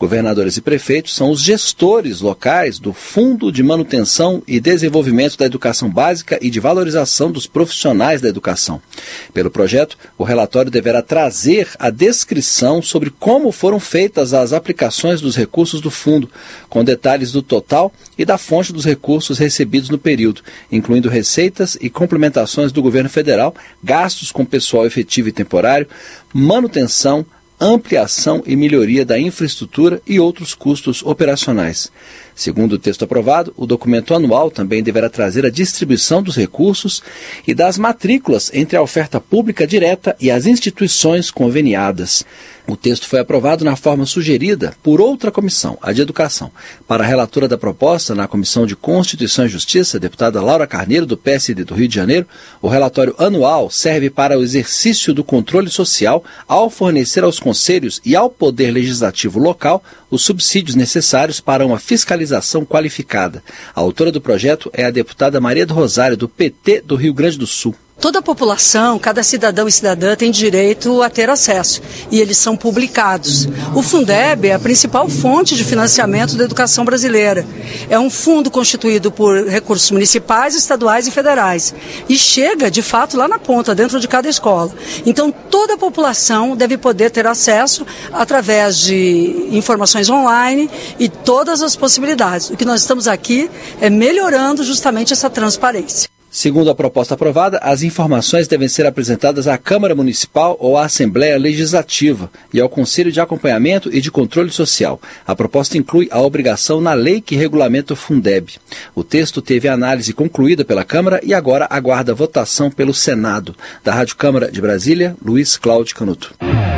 Governadores e prefeitos são os gestores locais do Fundo de Manutenção e Desenvolvimento da Educação Básica e de Valorização dos Profissionais da Educação. Pelo projeto, o relatório deverá trazer a descrição sobre como foram feitas as aplicações dos recursos do fundo, com detalhes do total e da fonte dos recursos recebidos no período, incluindo receitas e complementações do governo federal, gastos com pessoal efetivo e temporário, manutenção, ampliação e melhoria da infraestrutura e outros custos operacionais. Segundo o texto aprovado, o documento anual também deverá trazer a distribuição dos recursos e das matrículas entre a oferta pública direta e as instituições conveniadas. O texto foi aprovado na forma sugerida por outra comissão, a de Educação. Para a relatora da proposta, na Comissão de Constituição e Justiça, a deputada Laura Carneiro, do PSD do Rio de Janeiro, o relatório anual serve para o exercício do controle social ao fornecer aos conselhos e ao Poder Legislativo local os subsídios necessários para uma fiscalização qualificada. A autora do projeto é a deputada Maria do Rosário, do PT do Rio Grande do Sul. Toda a população, cada cidadão e cidadã tem direito a ter acesso e eles são publicados. O Fundeb é a principal fonte de financiamento da educação brasileira. É um fundo constituído por recursos municipais, estaduais e federais e chega, de fato, lá na ponta, dentro de cada escola. Então, toda a população deve poder ter acesso através de informações online e todas as possibilidades. O que nós estamos aqui é melhorando justamente essa transparência. Segundo a proposta aprovada, as informações devem ser apresentadas à Câmara Municipal ou à Assembleia Legislativa e ao Conselho de Acompanhamento e de Controle Social. A proposta inclui a obrigação na lei que regulamenta o Fundeb. O texto teve a análise concluída pela Câmara e agora aguarda votação pelo Senado. Da Rádio Câmara de Brasília, Luiz Cláudio Canuto.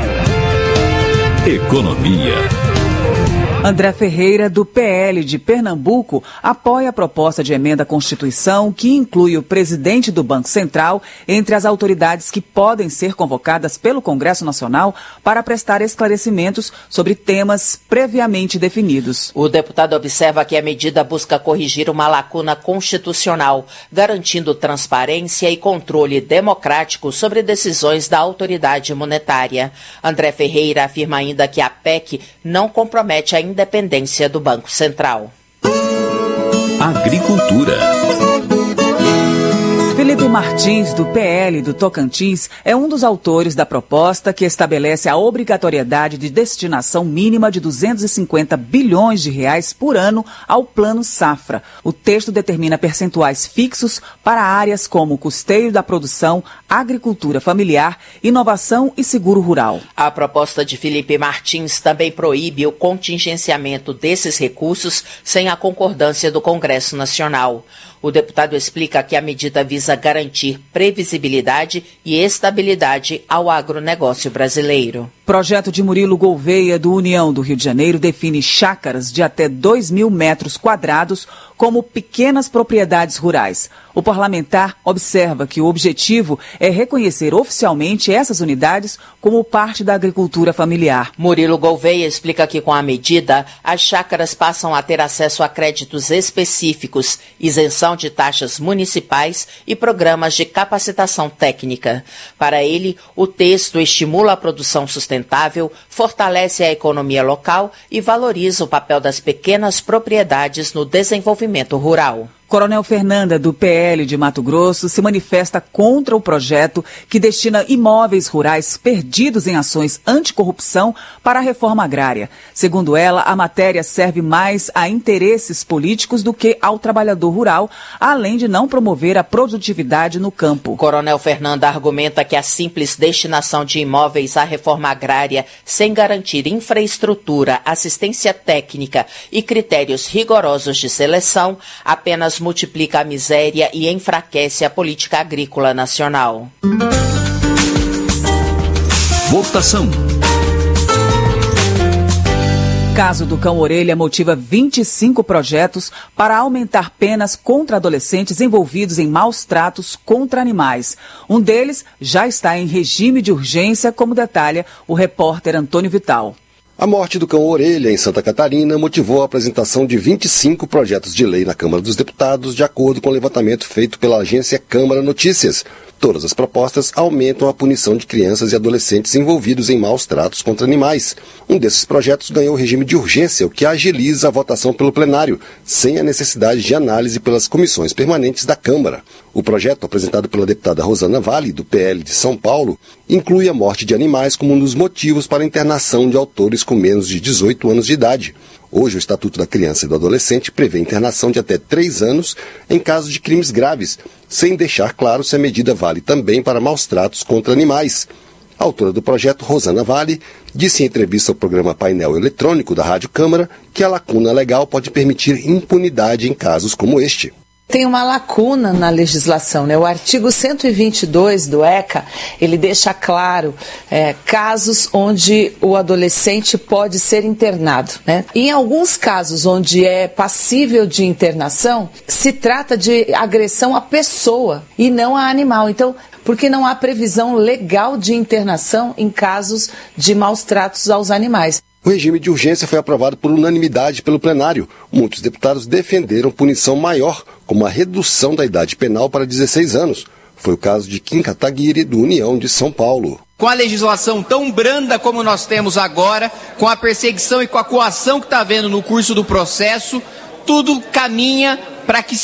Economia. André Ferreira, do PL de Pernambuco, apoia a proposta de emenda à Constituição que inclui o presidente do Banco Central entre as autoridades que podem ser convocadas pelo Congresso Nacional para prestar esclarecimentos sobre temas previamente definidos. O deputado observa que a medida busca corrigir uma lacuna constitucional, garantindo transparência e controle democrático sobre decisões da autoridade monetária. André Ferreira afirma ainda que a PEC não compromete a independência do Banco Central. Agricultura. Felipe Martins, do PL do Tocantins, é um dos autores da proposta que estabelece a obrigatoriedade de destinação mínima de 250 bilhões de reais por ano ao Plano Safra. O texto determina percentuais fixos para áreas como custeio da produção, agricultura familiar, inovação e seguro rural. A proposta de Felipe Martins também proíbe o contingenciamento desses recursos sem a concordância do Congresso Nacional. O deputado explica que a medida visa garantir previsibilidade e estabilidade ao agronegócio brasileiro. Projeto de Murilo Gouveia, do União do Rio de Janeiro, define chácaras de até 2.000 metros quadrados como pequenas propriedades rurais. O parlamentar observa que o objetivo é reconhecer oficialmente essas unidades como parte da agricultura familiar. Murilo Gouveia explica que com a medida, as chácaras passam a ter acesso a créditos específicos, isenção de taxas municipais e programas de capacitação técnica. Para ele, o texto estimula a produção sustentável, fortalece a economia local e valoriza o papel das pequenas propriedades no desenvolvimento rural. Coronel Fernanda, do PL de Mato Grosso, se manifesta contra o projeto que destina imóveis rurais perdidos em ações anticorrupção para a reforma agrária. Segundo ela, a matéria serve mais a interesses políticos do que ao trabalhador rural, além de não promover a produtividade no campo. Coronel Fernanda argumenta que a simples destinação de imóveis à reforma agrária, sem garantir infraestrutura, assistência técnica e critérios rigorosos de seleção, apenas multiplica a miséria e enfraquece a política agrícola nacional. Votação. Caso do cão-orelha motiva 25 projetos para aumentar penas contra adolescentes envolvidos em maus tratos contra animais. Um deles já está em regime de urgência, como detalha o repórter Antônio Vital. A morte do cão Orelha, em Santa Catarina, motivou a apresentação de 25 projetos de lei na Câmara dos Deputados, de acordo com o levantamento feito pela agência Câmara Notícias. Todas as propostas aumentam a punição de crianças e adolescentes envolvidos em maus tratos contra animais. Um desses projetos ganhou regime de urgência, o que agiliza a votação pelo plenário, sem a necessidade de análise pelas comissões permanentes da Câmara. O projeto, apresentado pela deputada Rosana Vale, do PL de São Paulo, inclui a morte de animais como um dos motivos para a internação de autores com menos de 18 anos de idade. Hoje, o Estatuto da Criança e do Adolescente prevê internação de até 3 anos em caso de crimes graves, sem deixar claro se a medida vale também para maus-tratos contra animais. A autora do projeto, Rosana Vale, disse em entrevista ao programa Painel Eletrônico da Rádio Câmara que a lacuna legal pode permitir impunidade em casos como este. Tem uma lacuna na legislação, né? O artigo 122 do ECA, ele deixa claro casos onde o adolescente pode ser internado, né? Em alguns casos onde é passível de internação, se trata de agressão à pessoa e não a animal. Então, porque não há previsão legal de internação em casos de maus tratos aos animais. O regime de urgência foi aprovado por unanimidade pelo plenário. Muitos deputados defenderam punição maior, como a redução da idade penal para 16 anos. Foi o caso de Kim Kataguiri, do União de São Paulo. Com a legislação tão branda como nós temos agora, com a perseguição e com a coação que está havendo no curso do processo, tudo caminha para que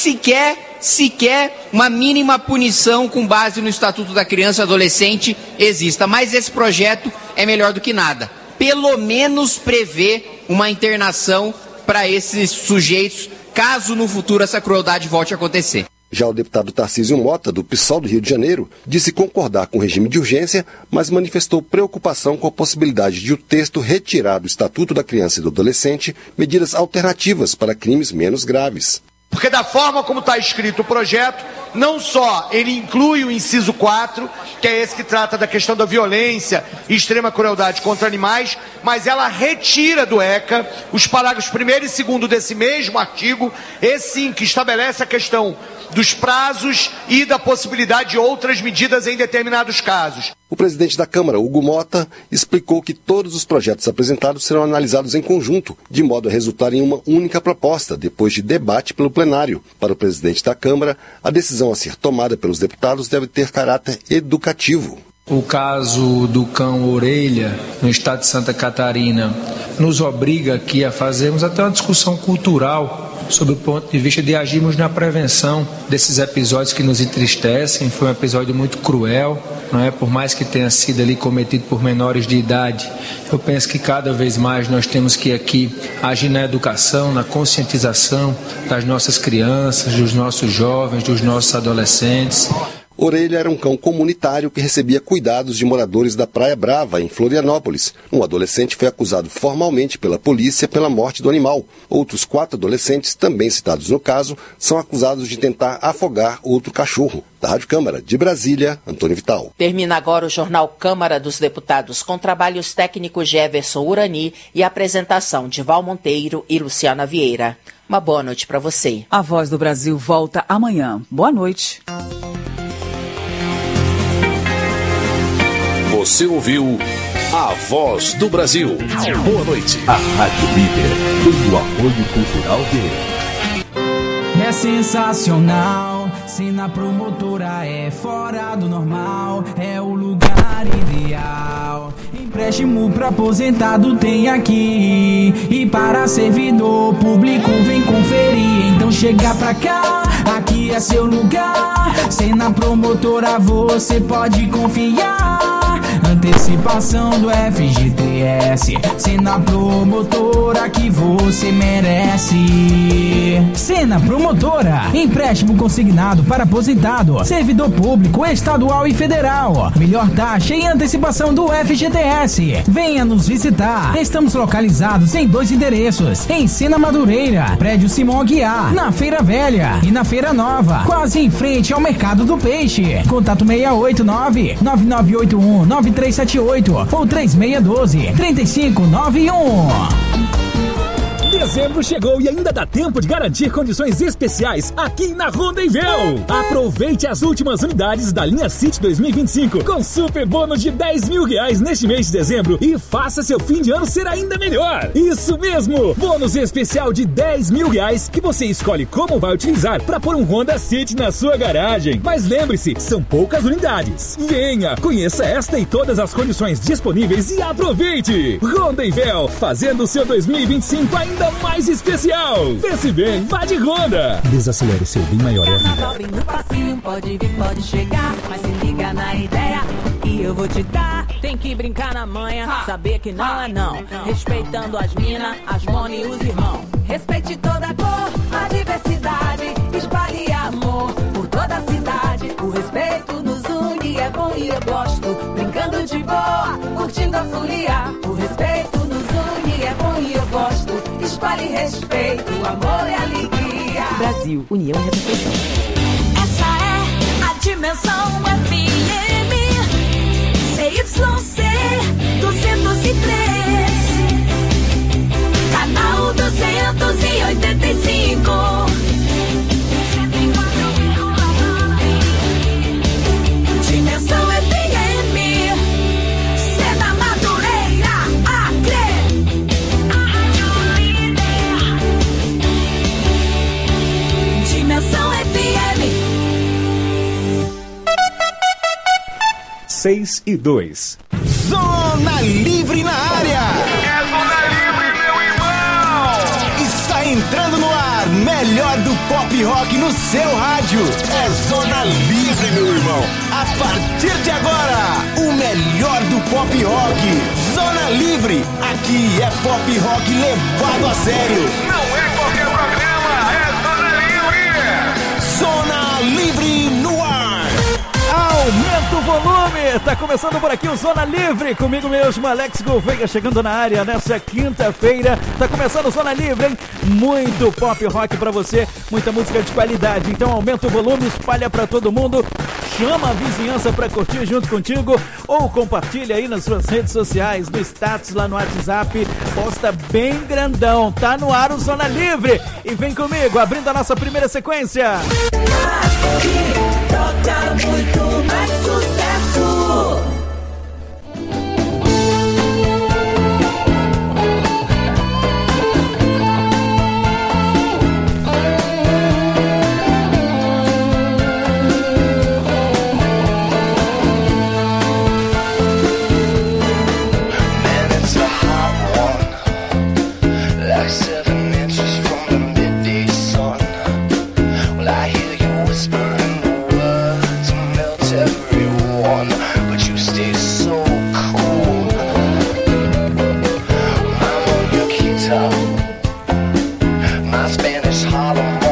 sequer uma mínima punição com base no Estatuto da Criança e Adolescente exista. Mas esse projeto é melhor do que nada. Pelo menos prevê uma internação para esses sujeitos, caso no futuro essa crueldade volte a acontecer. Já o deputado Tarcísio Mota, do PSOL do Rio de Janeiro, disse concordar com o regime de urgência, mas manifestou preocupação com a possibilidade de o texto retirar do Estatuto da Criança e do Adolescente medidas alternativas para crimes menos graves. Porque da forma como está escrito o projeto, não só ele inclui o inciso 4, que é esse que trata da questão da violência e extrema crueldade contra animais, mas ela retira do ECA os parágrafos 1º e 2º desse mesmo artigo, esse sim que estabelece a questão dos prazos e da possibilidade de outras medidas em determinados casos. O presidente da Câmara, Hugo Mota, explicou que todos os projetos apresentados serão analisados em conjunto, de modo a resultar em uma única proposta, depois de debate pelo plenário. Para o presidente da Câmara, a decisão a ser tomada pelos deputados deve ter caráter educativo. O caso do cão Orelha, no estado de Santa Catarina, nos obriga aqui a fazermos até uma discussão cultural sob o ponto de vista de agirmos na prevenção desses episódios que nos entristecem. Foi um episódio muito cruel, não é? Por mais que tenha sido ali cometido por menores de idade, eu penso que cada vez mais nós temos que aqui agir na educação, na conscientização das nossas crianças, dos nossos jovens, dos nossos adolescentes. Orelha era um cão comunitário que recebia cuidados de moradores da Praia Brava, em Florianópolis. Um adolescente foi acusado formalmente pela polícia pela morte do animal. Outros 4 adolescentes, também citados no caso, são acusados de tentar afogar outro cachorro. Da Rádio Câmara, de Brasília, Antônio Vital. Termina agora o Jornal Câmara dos Deputados, com trabalhos técnicos de Everson Urani e apresentação de Val Monteiro e Luciana Vieira. Uma boa noite para você. A Voz do Brasil volta amanhã. Boa noite. Você ouviu A Voz do Brasil. Boa noite. A Rádio Líder tem o apoio cultural de... É sensacional, Sena Promotora é fora do normal, é o lugar ideal. Empréstimo pra aposentado tem aqui, e para servidor público vem conferir. Então chega pra cá, aqui é seu lugar. Sena Promotora você pode confiar. Antecipação do FGTS, Sena Promotora que você merece. Sena Promotora, empréstimo consignado para aposentado, servidor público, estadual e federal. Melhor taxa e antecipação do FGTS. Venha nos visitar. Estamos localizados em 2 endereços: em Sena Madureira, prédio Simão Aguiar, na Feira Velha, e na Feira Nova, quase em frente ao Mercado do Peixe. Contato 689-9981-9378 ou 3612-3591. Dezembro chegou e ainda dá tempo de garantir condições especiais aqui na Rondonvel. Aproveite as últimas unidades da linha City 2025 com super bônus de R$10 mil neste mês de dezembro e faça seu fim de ano ser ainda melhor. Isso mesmo! Bônus especial de R$10 mil que você escolhe como vai utilizar para pôr um Honda City na sua garagem. Mas lembre-se, são poucas unidades. Venha, conheça esta e todas as condições disponíveis e aproveite! Rondonvel, fazendo o seu 2025 ainda mais especial. Pense bem, vá de Honda. Desacelere, seu bem maior é a vida. No passinho, pode vir, pode chegar, mas se liga na ideia que eu vou te dar. Tem que brincar na manha, saber que não é não. Respeitando as minas, as mona e os irmãos. Respeite toda a cor, a diversidade. Espalhe amor por toda a cidade. O respeito nos une, é bom e eu gosto. Brincando de boa, curtindo a folia. O respeito nos une, é bom e eu gosto. Espalhe respeito, amor e alegria. Brasil, União e Representação. Essa é a Dimensão FM CYC 203, canal 285. Dimensão FM, Cena Madureira, Acre. Dimensão FM. 6:02. Zona Livre na área. É Zona Livre, meu irmão. Está entrando no ar, melhor do pop rock no seu rádio. É Zona Livre, meu irmão. A partir de agora, o melhor do pop rock. Zona Livre, aqui é pop rock levado a sério. Não é qualquer programa, é Zona Livre. Zona Livre no ar. Aumenta o volume, tá começando por aqui o Zona Livre, comigo mesmo, Alex Gouveia, chegando na área nessa quinta-feira, tá começando o Zona Livre, hein? Muito pop rock pra você, muita música de qualidade, então aumenta o volume, espalha pra todo mundo, chama a vizinhança pra curtir junto contigo, ou compartilha aí nas suas redes sociais, no status lá no WhatsApp, posta bem grandão, tá no ar o Zona Livre, e vem comigo, abrindo a nossa primeira sequência. Toca muito mais sucesso. Man, it's a hot one, like 7 inches from the midday sun. Well, I hear you whispering the words to melt everyone, but you stay so cool. I'm on your guitar, my Spanish Harlem.